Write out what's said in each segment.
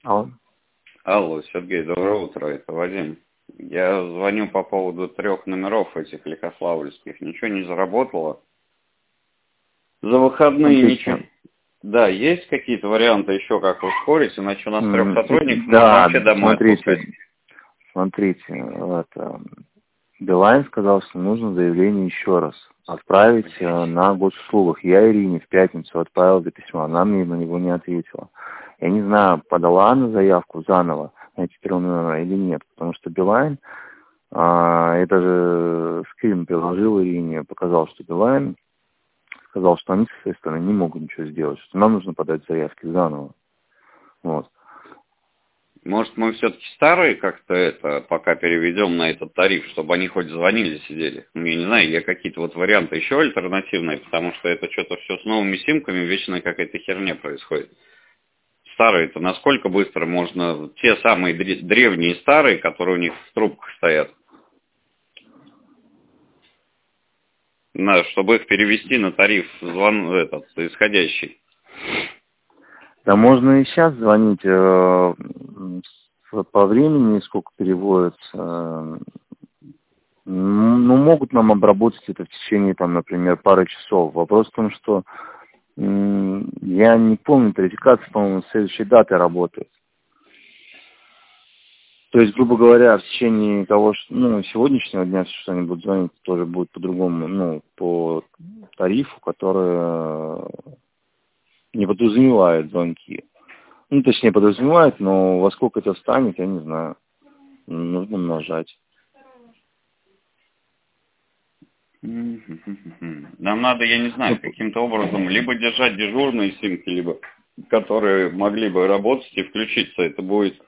Алло. Алло, Сергей, доброе утро, это Вадим. Я звоню по поводу 3 номеров этих лихославльских. Ничего не заработало? За выходные ничего. Да, есть какие-то варианты еще, как ускорить, иначе у нас 3 сотрудников можно вообще домой отпускать. Смотрите, это, Билайн сказал, что нужно заявление еще раз отправить на госуслугах. Я Ирине в пятницу отправил это письмо, она мне на него не ответила. Я не знаю, подала она заявку заново на эти 3 номера или нет, потому что Билайн, я даже скрин приложил Ирине, показал, что Билайн сказал, что они с своей стороны не могут ничего сделать, что нам нужно подать заявки заново. Вот. Может, мы все-таки старые как-то это пока переведем на этот тариф, чтобы они хоть звонили, сидели? Ну, я не знаю, я какие-то вот варианты еще альтернативные, потому что это что-то все с новыми симками, вечно какая-то херня происходит. Старые-то насколько быстро можно, те самые древние старые, которые у них в трубках стоят, чтобы их перевести на тариф исходящий. Да можно и сейчас звонить по времени, сколько переводится. Ну, могут нам обработать это в течение, там, например, пары часов. Вопрос в том, что я не помню, тарификация, по-моему, с следующей даты работает. То есть, грубо говоря, в течение того, что, сегодняшнего дня, что они будут звонить, тоже будет по-другому, по тарифу, который не подразумевает звонки. Точнее, подразумевает, но во сколько это встанет, я не знаю. Нужно умножать. Нам надо, я не знаю, каким-то образом либо держать дежурные симки, либо которые могли бы работать и включиться. Это будет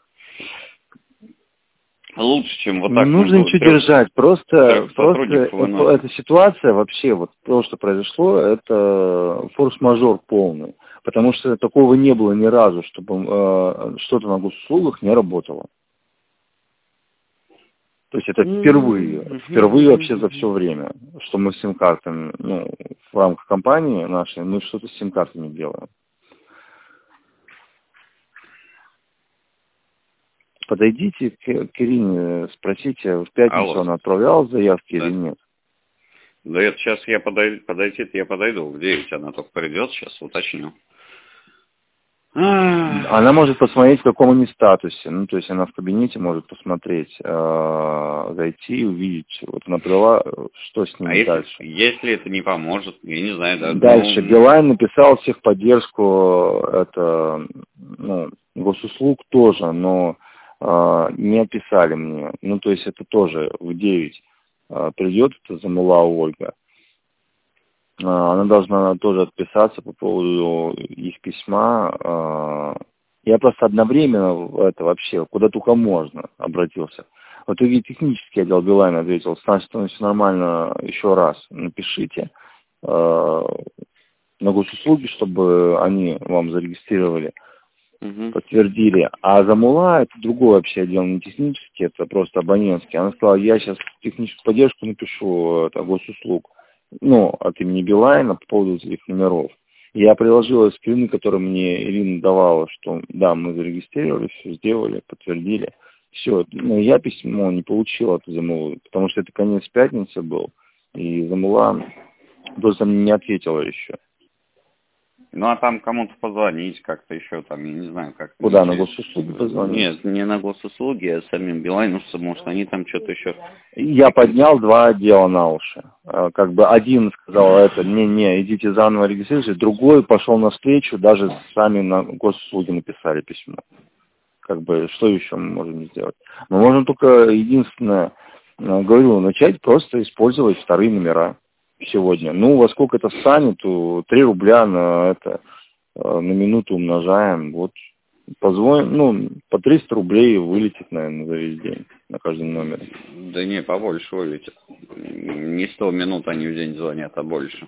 лучше, чем вот так. Не нужно ничего держать, просто эта ситуация вообще, вот то, что произошло, это форс-мажор полный. Потому что такого не было ни разу, чтобы что-то на госуслугах не работало. То есть это впервые вообще за все время, что мы с сим-картами, в рамках компании нашей, мы что-то с сим-картами делаем. Подойдите к Ирине, спросите, в пятницу она отправляла заявки или нет? Да это сейчас я подойду в 9, она только придет, сейчас уточню. Она может посмотреть, в каком они статусе. То есть она в кабинете может посмотреть, зайти и увидеть. Вот она провела, что с ними дальше. Если это не поможет, я не знаю. Да, дальше. Билайн написал в техподдержку, госуслуг тоже, но не описали мне. То есть это тоже в 9 придет, это Замула Ольга. Она должна тоже отписаться по поводу их письма. Я просто одновременно это вообще, куда только можно, обратился. В итоге технический отдел Билайна ответил, с нашей стороны все нормально, еще раз напишите на госуслуги, чтобы они вам зарегистрировали, подтвердили. А Замула это другой вообще отдел, не технический, это просто абонентский. Она сказала, я сейчас техническую поддержку напишу госуслуг. От имени Билайна по поводу этих номеров. Я приложила скрины, которые мне Ирина давала, что да, мы зарегистрировали, все сделали, подтвердили. Все, я письмо не получил от Замулы, потому что это конец пятницы был, и Замула просто мне не ответила еще. А там кому-то позвонить как-то еще, там, я не знаю, как. Куда, на госуслуги позвонить? Нет, не на госуслуги, а самим Билайнусам, может, они там что-то еще... Я поднял 2 отдела на уши. Один сказал не, идите заново регистрируйтесь, другой пошел навстречу, даже сами на госуслуги написали письмо. Что еще мы можем сделать? Мы можем только, единственное, говорю, начать просто использовать 2 номера сегодня. Во сколько это станет, 3 рубля на минуту умножаем. Вот позвоним, по 300 рублей вылетит, наверное, за весь день на каждом номере. Да не, побольше вылетит. Не 100 минут они в день звонят, а больше.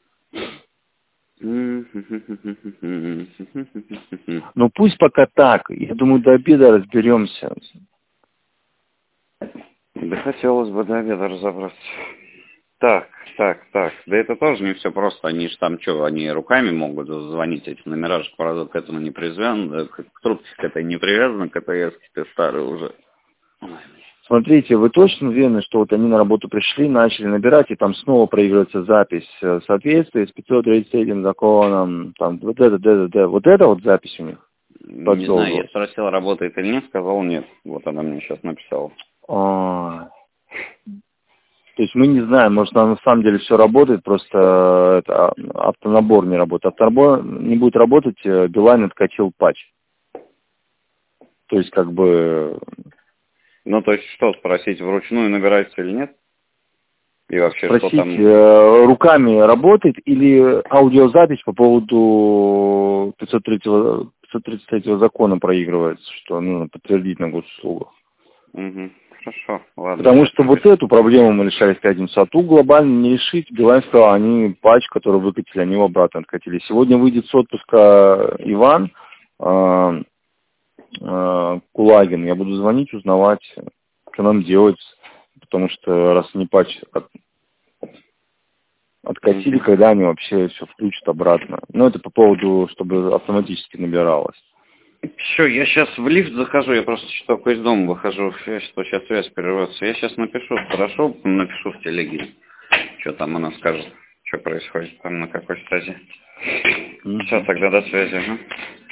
Пусть пока так. Я думаю, до обеда разберемся. Да хотелось бы до обеда разобраться. Так. Да это тоже не все просто. Они же там что, они руками могут звонить, эти номера же к этому не привязаны, к трубке к этой не привязаны, к КТС-ке старые уже. Смотрите, вы точно уверены, что вот они на работу пришли, начали набирать, и там снова проигрывается запись в соответствии с 533 законом, там, вот это вот запись у них? Не знаю, я спросил, работает или нет, сказал нет. Вот она мне сейчас написала. То есть мы не знаем, может, на самом деле все работает, просто это, автонабор не работает. Автонабор не будет работать, Билайн откатил патч. То есть как бы... Ну, то есть что, спросить, вручную набирается или нет? И вообще, спросить, что там... руками работает или аудиозапись по поводу 533 закона проигрывается, что нужно подтвердить на госуслугах. Угу. Хорошо, ладно. Потому что вот эту проблему мы решали в пятницу, а ту глобально не решить. Билайн сказал, они патч, который выкатили, они его обратно откатили. Сегодня выйдет с отпуска Иван Кулагин. Я буду звонить, узнавать, что нам делать. Потому что раз не патч откатили, когда они вообще все включат обратно. Ну, это по поводу, чтобы автоматически набиралось. Все, я сейчас в лифт захожу, я просто только из дома выхожу, сейчас связь прервется. Я сейчас напишу, хорошо, напишу в телеге, что там она скажет, что происходит там, на какой стадии. Все, тогда до связи. Ага.